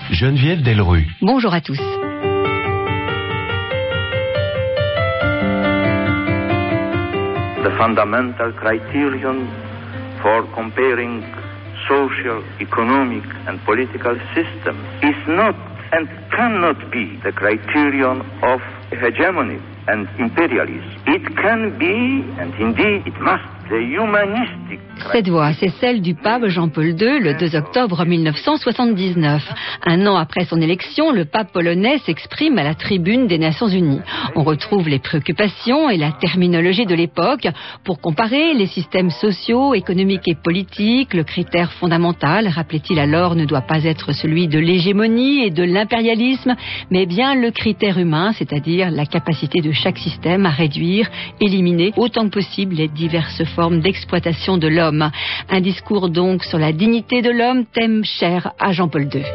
Geneviève Delrue. Bonjour à tous. The fundamental criterion for comparing social, economic and political systems is not and cannot be the criterion of hegemony and imperialism. It can be, and indeed it must, the humanistic. Cette voix, c'est celle du pape Jean-Paul II le 2 octobre 1979. Un an après son élection, le pape polonais s'exprime à la tribune des Nations Unies. On retrouve les préoccupations et la terminologie de l'époque pour comparer les systèmes sociaux, économiques et politiques. Le critère fondamental, rappelait-il alors, ne doit pas être celui de l'hégémonie et de l'impérialisme, mais bien le critère humain, c'est-à-dire la capacité de chaque système à réduire, éliminer autant que possible les diverses formes d'exploitation de l'homme. Un discours donc sur la dignité de l'homme, thème cher à Jean-Paul II.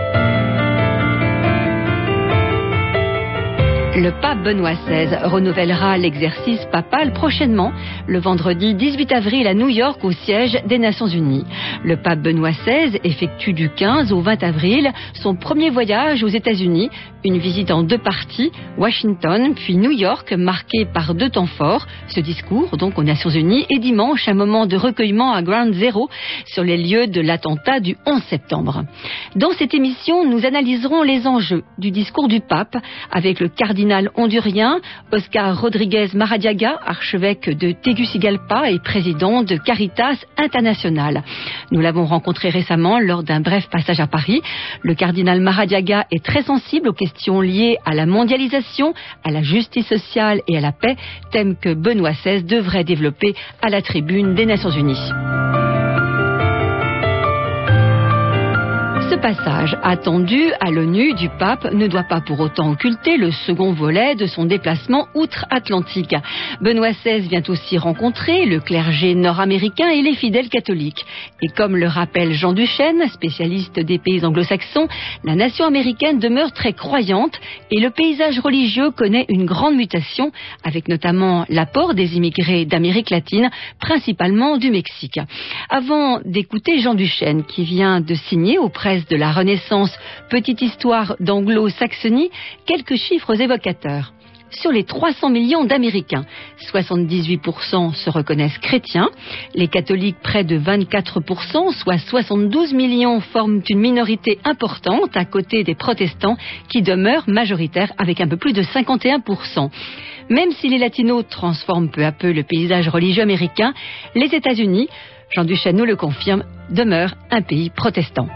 Le pape Benoît XVI renouvellera l'exercice papal prochainement, le vendredi 18 avril à New York, au siège des Nations Unies. Le pape Benoît XVI effectue du 15 au 20 avril son premier voyage aux États-Unis, une visite en 2 parties, Washington puis New York, marquée par 2 temps forts, ce discours donc aux Nations Unies, et dimanche un moment de recueillement à Ground Zero sur les lieux de l'attentat du 11 septembre. Dans cette émission, nous analyserons les enjeux du discours du pape avec le cardinal hondurien Oscar Rodriguez Maradiaga, archevêque de Tegucigalpa et président de Caritas International. Nous l'avons rencontré récemment lors d'un bref passage à Paris. Le cardinal Maradiaga est très sensible aux questions liées à la mondialisation, à la justice sociale et à la paix, thème que Benoît XVI devrait développer à la tribune des Nations Unies. Ce passage attendu à l'ONU du pape ne doit pas pour autant occulter le second volet de son déplacement outre-Atlantique. Benoît XVI vient aussi rencontrer le clergé nord-américain et les fidèles catholiques. Et comme le rappelle Jean Duchesne, spécialiste des pays anglo-saxons, la nation américaine demeure très croyante et le paysage religieux connaît une grande mutation, avec notamment l'apport des immigrés d'Amérique latine, principalement du Mexique. Avant d'écouter Jean Duchesne, qui vient de signer auprès de la Renaissance, petite histoire d'anglo-saxonie, quelques chiffres évocateurs. Sur les 300 millions d'Américains, 78% se reconnaissent chrétiens. Les catholiques, près de 24%, soit 72 millions, forment une minorité importante à côté des protestants qui demeurent majoritaires avec un peu plus de 51%. Même si les latinos transforment peu à peu le paysage religieux américain, les États-Unis, Jean Duchesne nous le confirme, demeurent un pays protestant.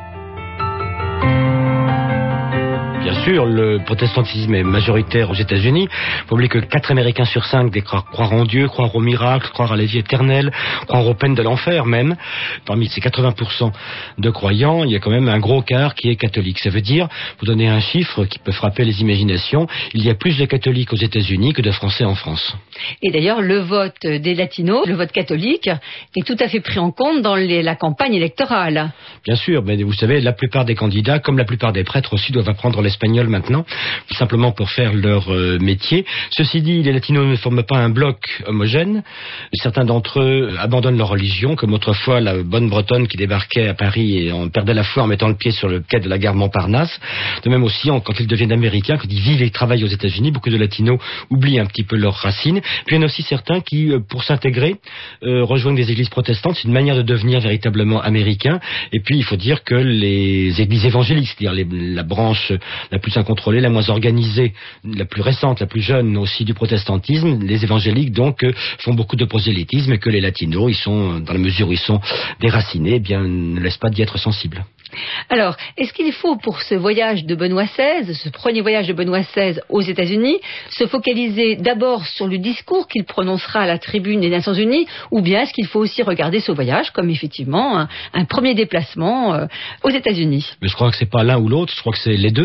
Bien sûr, le protestantisme est majoritaire aux États-Unis. Il faut oublier que 4 Américains sur 5 déclarent croire en Dieu, croire au miracle, croire à la vie éternelle, croire aux peines de l'enfer même. Parmi ces 80% de croyants, il y a quand même un gros quart qui est catholique. Ça veut dire, pour donner un chiffre qui peut frapper les imaginations, il y a plus de catholiques aux États-Unis que de Français en France. Et d'ailleurs, le vote des latinos, le vote catholique, est tout à fait pris en compte dans la campagne électorale. Bien sûr, mais vous savez, la plupart des candidats, comme la plupart des prêtres aussi, doivent apprendre l'espagnol maintenant, simplement pour faire leur métier. Ceci dit, les latinos ne forment pas un bloc homogène. Certains d'entre eux abandonnent leur religion, comme autrefois la bonne bretonne qui débarquait à Paris et on perdait la foi en mettant le pied sur le quai de la gare Montparnasse. De même aussi, quand ils deviennent américains, quand ils vivent et travaillent aux États-Unis, beaucoup de latinos oublient un petit peu leurs racines. Puis il y en a aussi certains qui, pour s'intégrer, rejoignent des églises protestantes. C'est une manière de devenir véritablement américain. Et puis il faut dire que les églises évangéliques, c'est-à-dire la branche la plus incontrôlée, la moins organisée, la plus récente, la plus jeune aussi du protestantisme, les évangéliques donc font beaucoup de prosélytisme et que les latinos, ils sont, dans la mesure où ils sont déracinés, eh bien ne laissent pas d'y être sensibles. Alors, est-ce qu'il faut pour ce voyage de Benoît XVI, ce premier voyage de Benoît XVI aux États-Unis, se focaliser d'abord sur le discours qu'il prononcera à la tribune des Nations Unies, ou bien est-ce qu'il faut aussi regarder ce voyage comme effectivement un premier déplacement aux États-Unis? Mais je crois que c'est pas l'un ou l'autre, je crois que c'est les deux.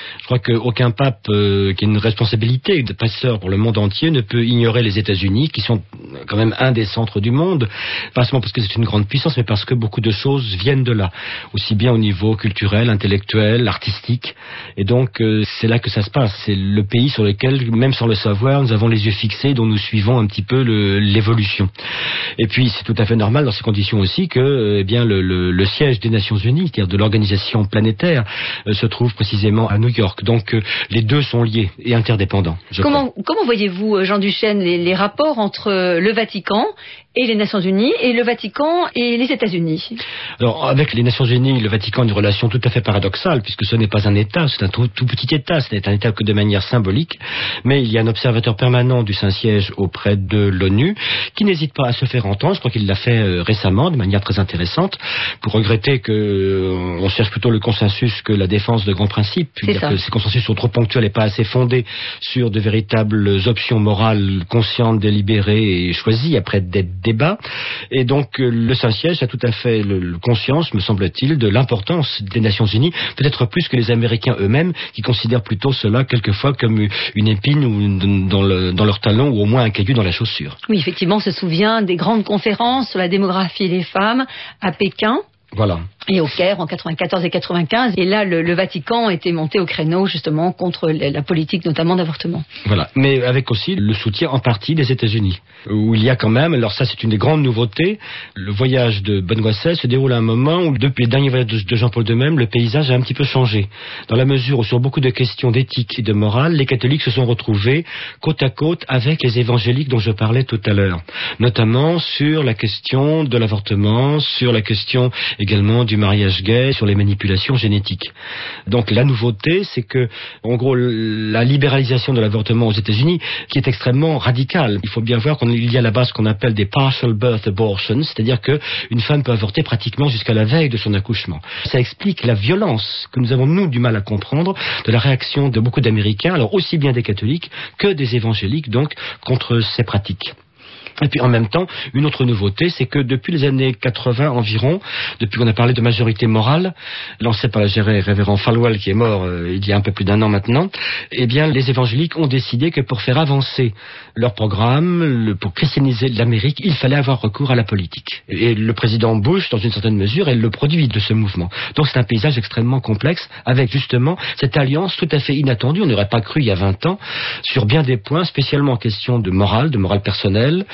Je crois qu'aucun pape qui a une responsabilité de passeur pour le monde entier ne peut ignorer les États-Unis, qui sont quand même un des centres du monde, pas seulement parce que c'est une grande puissance, mais parce que beaucoup de choses viennent de là, aussi bien au niveau culturel, intellectuel, artistique. Et donc c'est là que ça se passe. C'est le pays sur lequel, même sans le savoir, nous avons les yeux fixés, dont nous suivons un petit peu l'évolution. Et puis c'est tout à fait normal dans ces conditions aussi que le siège des Nations Unies, c'est-à-dire de l'organisation planétaire, se trouve précisément à New York. Donc les deux sont liés et interdépendants. Comment voyez-vous, Jean Duchesne, les rapports entre le Vatican et les Nations Unies, et le Vatican et les États-Unis? Alors, avec les Nations Unies, le Vatican a une relation tout à fait paradoxale, puisque ce n'est pas un État, c'est un tout petit État, ce n'est un État que de manière symbolique, mais il y a un observateur permanent du Saint-Siège auprès de l'ONU, qui n'hésite pas à se faire entendre. Je crois qu'il l'a fait récemment, de manière très intéressante, pour regretter qu'on cherche plutôt le consensus que la défense de grands principes, c'est-à-dire que ces consensus sont trop ponctuels et pas assez fondés sur de véritables options morales conscientes, délibérées et choisies après des débats. Et donc le Saint-Siège a tout à fait conscience, me semble-t-il, de l'importance des Nations Unies, peut-être plus que les Américains eux-mêmes, qui considèrent plutôt cela quelquefois comme une épine ou dans leur talon, ou au moins un caillou dans la chaussure. Oui, effectivement, on se souvient des grandes conférences sur la démographie des femmes à Pékin. Voilà. Et au Caire en 94 et 95, et là le Vatican était monté au créneau justement contre la politique notamment d'avortement. Voilà, mais avec aussi le soutien en partie des États-Unis, où il y a quand même, alors ça c'est une des grandes nouveautés, le voyage de Benoît XVI se déroule à un moment où depuis le dernier voyage de Jean-Paul II même, le paysage a un petit peu changé, dans la mesure où sur beaucoup de questions d'éthique et de morale, les catholiques se sont retrouvés côte à côte avec les évangéliques dont je parlais tout à l'heure, notamment sur la question de l'avortement, sur la question également du mariage gay, sur les manipulations génétiques. Donc la nouveauté, c'est que, en gros, la libéralisation de l'avortement aux États-Unis, qui est extrêmement radicale. Il faut bien voir qu'il y a là-bas ce qu'on appelle des partial birth abortions, c'est-à-dire qu'une femme peut avorter pratiquement jusqu'à la veille de son accouchement. Ça explique la violence que nous avons, nous, du mal à comprendre de la réaction de beaucoup d'Américains, alors aussi bien des catholiques que des évangéliques, donc, contre ces pratiques. Et puis en même temps, une autre nouveauté, c'est que depuis les années 80 environ, depuis qu'on a parlé de majorité morale, lancée par le révérend Falwell qui est mort il y a un peu plus d'un an maintenant, eh bien les évangéliques ont décidé que pour faire avancer leur programme, pour christianiser l'Amérique, il fallait avoir recours à la politique. Et le président Bush, dans une certaine mesure, est le produit de ce mouvement. Donc c'est un paysage extrêmement complexe, avec justement cette alliance tout à fait inattendue, on n'aurait pas cru il y a 20 ans, sur bien des points, spécialement en question de morale personnelle,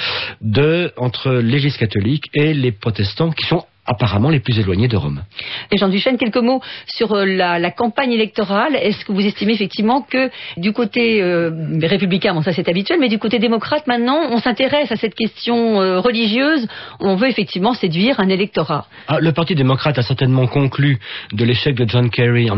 entre l'Église catholique et les protestants qui sont apparemment les plus éloignés de Rome. Et Jean Duchesne, quelques mots sur la campagne électorale. Est-ce que vous estimez effectivement que du côté républicain, bon ça c'est habituel, mais du côté démocrate maintenant, on s'intéresse à cette question religieuse, on veut effectivement séduire un électorat? Le Parti démocrate a certainement conclu de l'échec de John Kerry en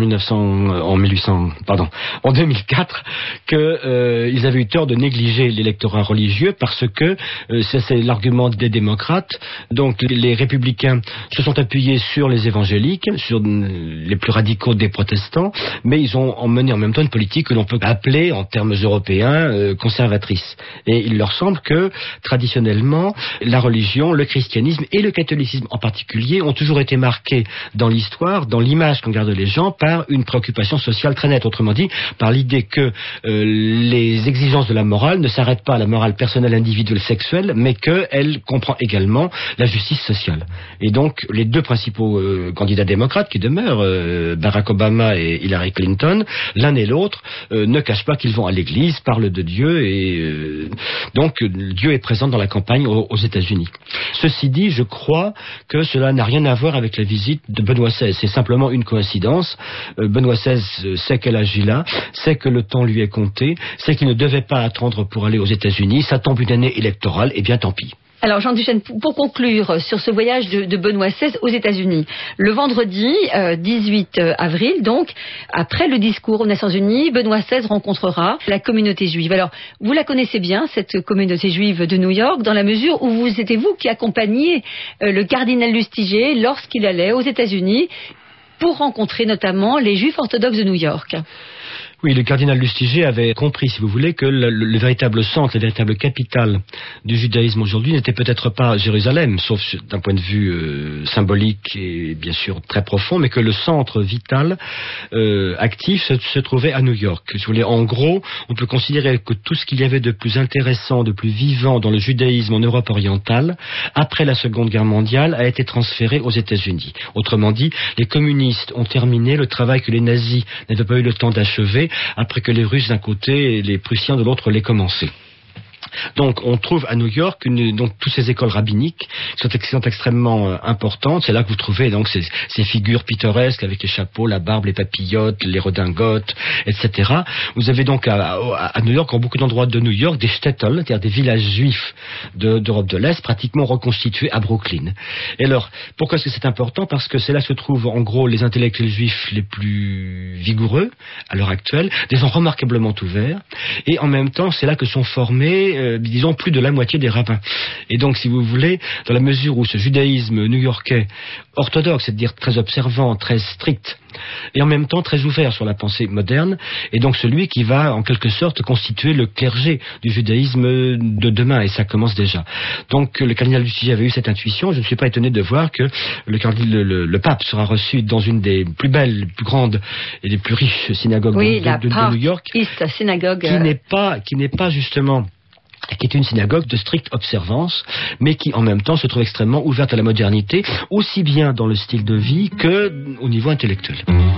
2004 qu'ils avaient eu tort de négliger l'électorat religieux parce que c'est l'argument des démocrates. Donc les républicains se sont appuyés sur les évangéliques, sur les plus radicaux des protestants, mais ils ont mené en même temps une politique que l'on peut appeler, en termes européens, conservatrice. Et il leur semble que, traditionnellement, la religion, le christianisme et le catholicisme en particulier ont toujours été marqués dans l'histoire, dans l'image qu'en gardent les gens, par une préoccupation sociale très nette. Autrement dit, par l'idée que les exigences de la morale ne s'arrêtent pas à la morale personnelle, individuelle, sexuelle, mais qu'elle comprend également la justice sociale. Et donc, les deux principaux candidats démocrates qui demeurent, Barack Obama et Hillary Clinton, l'un et l'autre ne cachent pas qu'ils vont à l'église, parlent de Dieu, et donc Dieu est présent dans la campagne aux États-Unis. Ceci dit, je crois que cela n'a rien à voir avec la visite de Benoît XVI. C'est simplement une coïncidence. Benoît XVI sait quel âge il a, sait que le temps lui est compté, sait qu'il ne devait pas attendre pour aller aux États-Unis. Ça tombe une année électorale, et bien tant pis. Alors Jean Duchesne, pour conclure sur ce voyage de Benoît XVI aux États-Unis, le vendredi 18 avril, donc, après le discours aux Nations Unies, Benoît XVI rencontrera la communauté juive. Alors, vous la connaissez bien, cette communauté juive de New York, dans la mesure où c'était vous qui accompagniez le cardinal Lustiger lorsqu'il allait aux États-Unis pour rencontrer notamment les juifs orthodoxes de New York. Oui, le cardinal Lustiger avait compris, si vous voulez, que le véritable centre, la véritable capitale du judaïsme aujourd'hui n'était peut-être pas Jérusalem, sauf d'un point de vue symbolique et bien sûr très profond, mais que le centre vital, actif, se trouvait à New York. Si vous voulez, en gros, on peut considérer que tout ce qu'il y avait de plus intéressant, de plus vivant dans le judaïsme en Europe orientale, après la Seconde Guerre mondiale, a été transféré aux États-Unis. Autrement dit, les communistes ont terminé le travail que les nazis n'avaient pas eu le temps d'achever, après que les Russes d'un côté et les Prussiens de l'autre l'aient commencé. Donc on trouve à New York donc toutes ces écoles rabbiniques qui sont extrêmement importantes. C'est là que vous trouvez donc ces figures pittoresques avec les chapeaux, la barbe, les papillotes, les redingotes, etc. Vous avez donc à New York, en beaucoup d'endroits de New York, des shtetl, c'est-à-dire des villages juifs d'Europe de l'Est, pratiquement reconstitués à Brooklyn. Et alors, pourquoi est-ce que c'est important? Parce que c'est là que se trouvent en gros les intellectuels juifs les plus vigoureux à l'heure actuelle, des gens remarquablement ouverts, et en même temps c'est là que sont formés disons plus de la moitié des rabbins. Et donc, si vous voulez, dans la mesure où ce judaïsme new-yorkais orthodoxe, c'est-à-dire très observant, très strict, et en même temps très ouvert sur la pensée moderne, est donc celui qui va, en quelque sorte, constituer le clergé du judaïsme de demain, et ça commence déjà. Donc, le cardinal Lustiger avait eu cette intuition. Je ne suis pas étonné de voir que le pape sera reçu dans une des plus belles, les plus grandes et les plus riches synagogues de New York, East Synagogue, qui n'est pas justement, qui est une synagogue de stricte observance, mais qui en même temps se trouve extrêmement ouverte à la modernité, aussi bien dans le style de vie que au niveau intellectuel.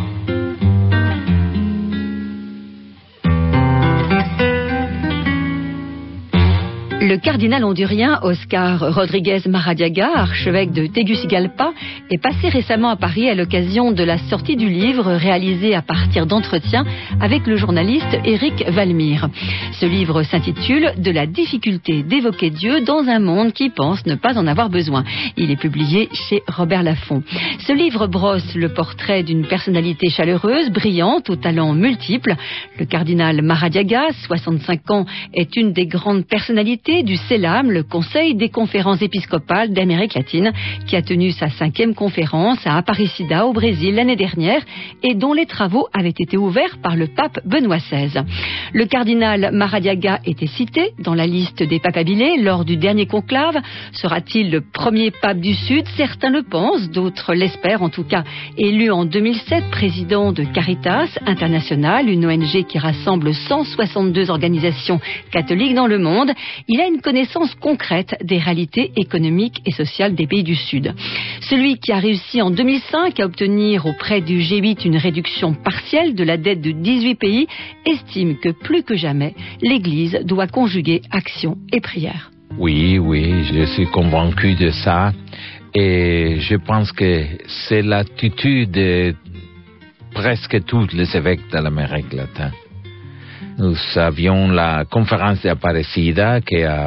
Le cardinal hondurien Oscar Rodriguez Maradiaga, archevêque de Tegucigalpa, est passé récemment à Paris à l'occasion de la sortie du livre réalisé à partir d'entretiens avec le journaliste Éric Valmire. Ce livre s'intitule « De la difficulté d'évoquer Dieu dans un monde qui pense ne pas en avoir besoin ». Il est publié chez Robert Laffont. Ce livre brosse le portrait d'une personnalité chaleureuse, brillante, aux talents multiples. Le cardinal Maradiaga, 65 ans, est une des grandes personnalités du CELAM, le Conseil des conférences épiscopales d'Amérique latine, qui a tenu sa 5e conférence à Aparecida, au Brésil, l'année dernière, et dont les travaux avaient été ouverts par le pape Benoît XVI. Le cardinal Maradiaga était cité dans la liste des papabilés lors du dernier conclave. Sera-t-il le premier pape du Sud? Certains le pensent, d'autres l'espèrent. En tout cas, élu en 2007 président de Caritas International, une ONG qui rassemble 162 organisations catholiques dans le monde, il a une connaissance concrète des réalités économiques et sociales des pays du Sud. Celui qui a réussi en 2005 à obtenir auprès du G8 une réduction partielle de la dette de 18 pays estime que plus que jamais, l'Église doit conjuguer action et prière. Oui, je suis convaincu de ça. Et je pense que c'est l'attitude de presque tous les évêques de l'Amérique latine. Nous avions la conférence d'Aparecida qui a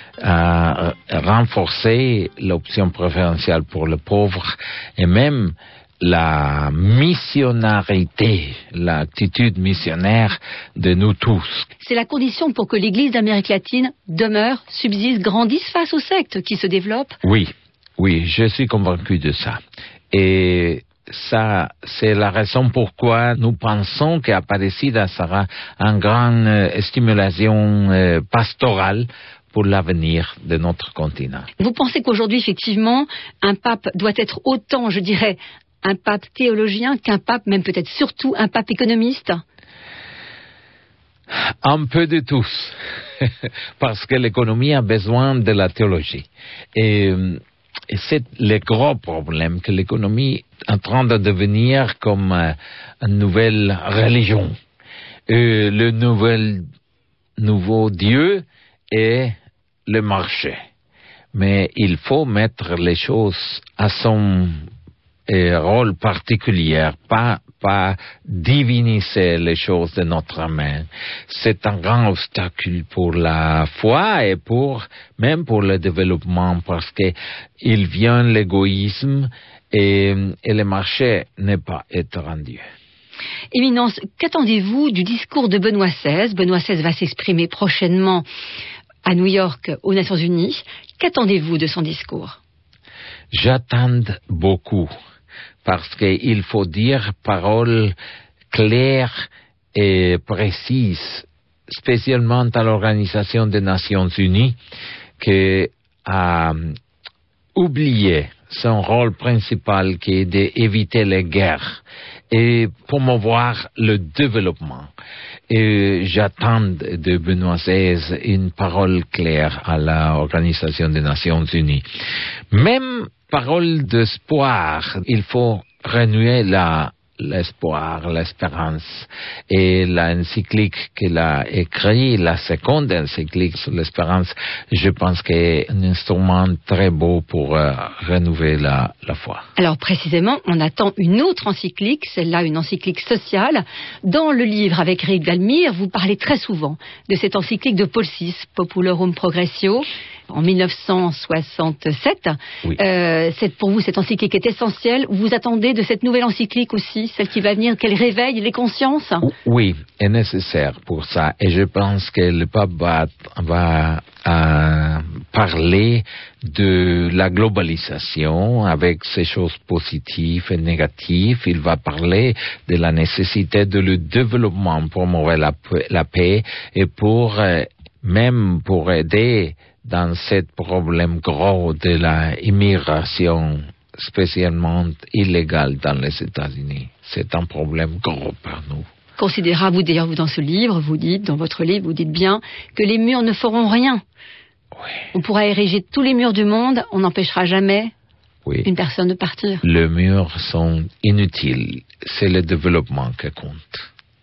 renforcé l'option préférentielle pour les pauvres et même la missionnarité, l'attitude missionnaire de nous tous. C'est la condition pour que l'Église d'Amérique latine demeure, subsiste, grandisse face aux sectes qui se développent. Oui, je suis convaincu de ça. Et ça, c'est la raison pourquoi nous pensons qu'Aparecida sera une grande stimulation pastorale pour l'avenir de notre continent. Vous pensez qu'aujourd'hui, effectivement, un pape doit être autant, je dirais, un pape théologien qu'un pape, même peut-être surtout un pape économiste? Un peu de tous, parce que l'économie a besoin de la théologie. Et c'est le gros problème, que l'économie est en train de devenir comme une nouvelle religion. Le nouveau Dieu est le marché. Mais il faut mettre les choses à son rôle particulier, pas diviniser les choses de notre main. C'est un grand obstacle pour la foi et même pour le développement, parce que il vient l'égoïsme et le marché n'est pas étendu. Éminence, qu'attendez-vous du discours de Benoît XVI? Benoît XVI va s'exprimer prochainement à New York, aux Nations Unies. Qu'attendez-vous de son discours? J'attends beaucoup, parce qu'il faut dire paroles claires et précise, spécialement à l'Organisation des Nations Unies, qui a oublié son rôle principal qui est d'éviter les guerres et promouvoir le développement. Et j'attends de Benoît XVI une parole claire à l'Organisation des Nations Unies. Même parole d'espoir, il faut renouer l'espoir, l'espérance. Et l'encyclique qu'il a écrit, la seconde encyclique sur l'espérance, je pense qu'est un instrument très beau pour renouveler la foi. Alors précisément, on attend une autre encyclique, celle-là une encyclique sociale. Dans le livre avec Éric Valmire, vous parlez très souvent de cette encyclique de Paul VI, Populorum Progressio, en 1967. Oui. Pour vous, cette encyclique est essentielle. Vous attendez de cette nouvelle encyclique aussi, celle qui va venir, qu'elle réveille les consciences? Oui, est nécessaire pour ça. Et je pense que le pape va parler de la globalisation avec ses choses positives et négatives. Il va parler de la nécessité de le développement pour promouvoir la paix et même pour aider dans ce problème gros de la immigration, spécialement illégale dans les États-Unis. C'est un problème gros pour nous. Considérable, d'ailleurs, vous dans ce livre, dans votre livre, vous dites bien que les murs ne feront rien. Oui. On pourra ériger tous les murs du monde, on n'empêchera jamais une personne de partir. Les murs sont inutiles, c'est le développement qui compte.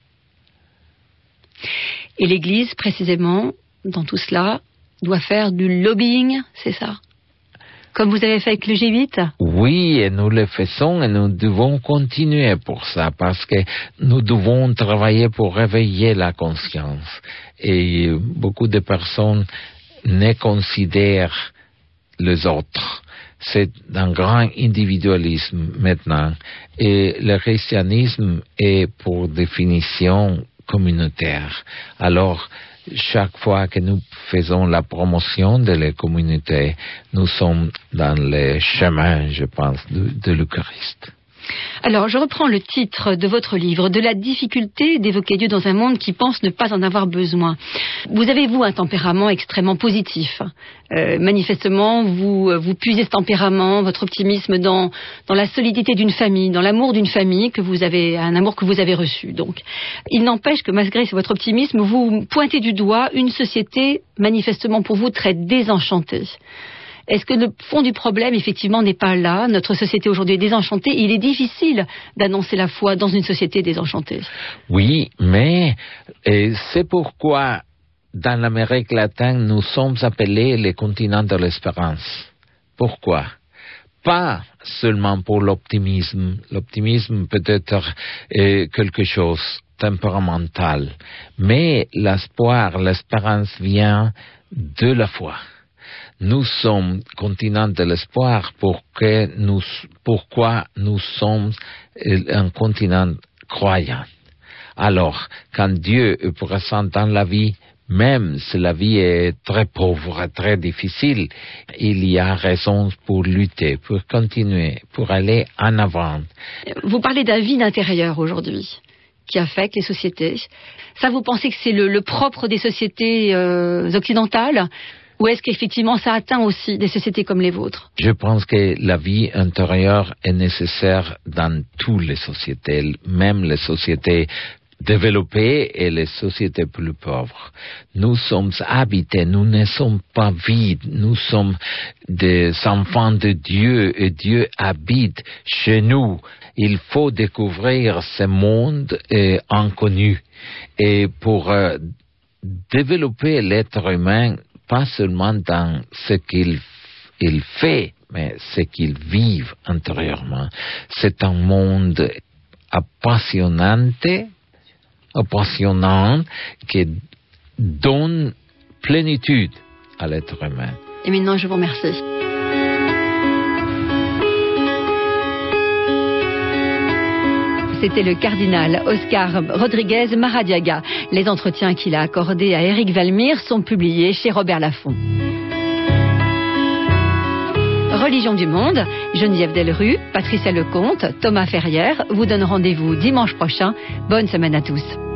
Et l'Église, précisément, dans tout cela, doit faire du lobbying, c'est ça? Comme vous avez fait avec le G8? Oui, et nous le faisons et nous devons continuer pour ça parce que nous devons travailler pour réveiller la conscience. Et beaucoup de personnes ne considèrent les autres. C'est un grand individualisme maintenant. Et le christianisme est pour définition communautaire. Alors, chaque fois que nous faisons la promotion de la communauté, nous sommes dans le chemin, je pense, de l'Eucharistie. Alors, je reprends le titre de votre livre, de la difficulté d'évoquer Dieu dans un monde qui pense ne pas en avoir besoin. Vous avez, vous, un tempérament extrêmement positif. Manifestement, vous puisez ce tempérament, votre optimisme dans la solidité d'une famille, dans l'amour d'une famille, un amour que vous avez reçu. Donc, il n'empêche que malgré votre optimisme, vous pointez du doigt une société manifestement pour vous très désenchantée. Est-ce que le fond du problème, effectivement, n'est pas là? Notre société aujourd'hui est désenchantée et il est difficile d'annoncer la foi dans une société désenchantée. Oui, mais c'est pourquoi, dans l'Amérique latine, nous sommes appelés les continents de l'espérance. Pourquoi? Pas seulement pour l'optimisme. L'optimisme peut être quelque chose de tempéramental, mais l'espoir, l'espérance vient de la foi. Nous sommes continent de l'espoir pourquoi nous sommes un continent croyant. Alors, quand Dieu est présent dans la vie, même si la vie est très pauvre, très difficile, il y a raison pour lutter, pour continuer, pour aller en avant. Vous parlez d'un vide intérieur aujourd'hui qui affecte les sociétés. Ça, vous pensez que c'est le propre des sociétés occidentales? Ou est-ce qu'effectivement ça atteint aussi des sociétés comme les vôtres? Je pense que la vie intérieure est nécessaire dans toutes les sociétés, même les sociétés développées et les sociétés plus pauvres. Nous sommes habités, nous ne sommes pas vides, nous sommes des enfants de Dieu et Dieu habite chez nous. Il faut découvrir ce monde inconnu. Et pour développer l'être humain, pas seulement dans ce qu'il fait, mais ce qu'il vit intérieurement. C'est un monde appassionant qui donne plénitude à l'être humain. Et maintenant, je vous remercie. C'était le cardinal Oscar Rodriguez Maradiaga. Les entretiens qu'il a accordés à Éric Valmire sont publiés chez Robert Laffont. Religion du monde, Geneviève Delrue, Patricia Lecomte, Thomas Ferrière vous donnent rendez-vous dimanche prochain. Bonne semaine à tous.